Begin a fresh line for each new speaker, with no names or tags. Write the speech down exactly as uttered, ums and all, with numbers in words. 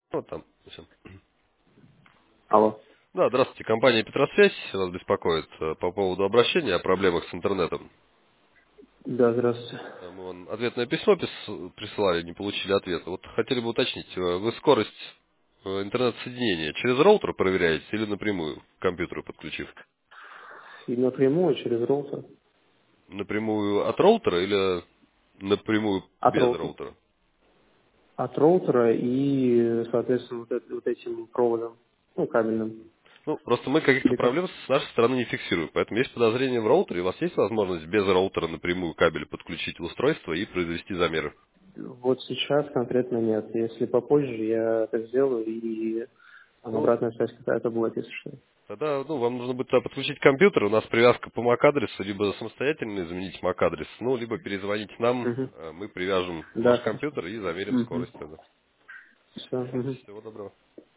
Вот там. Всё.
Алло.
Да, здравствуйте, компания Петросвязь вас беспокоит э, по поводу обращения о проблемах с интернетом.
Да, здравствуйте.
Э, Мы вам ответное письмо пис- присылали, не получили ответа. Вот хотели бы уточнить, э, вы скорость э, интернет-соединения через роутер проверяете или напрямую к компьютеру подключив?
И напрямую через роутер.
Напрямую от роутера или напрямую
От
без
роутера.
роутера?
От роутера и, соответственно, вот, это- вот этим проводом. Ну, кабельным.
Ну, просто мы каких-то
Или как?
проблем с нашей стороны не фиксируем. Поэтому есть подозрение в роутере, у вас есть возможность без роутера напрямую кабель подключить в устройство и произвести замеры?
Вот сейчас конкретно нет. Если попозже, я это сделаю, и там
Ну,
обратная связь какая-то будет, если что.
тогда ну, вам нужно будет туда подключить компьютер, у нас привязка по MAC-адресу, либо самостоятельно изменить MAC-адрес, ну, либо перезвоните нам,
Угу.
э, мы привяжем
Да,
ваш
хорошо.
компьютер и замерим
Угу.
скорость тогда.
Все. Угу.
Всего доброго.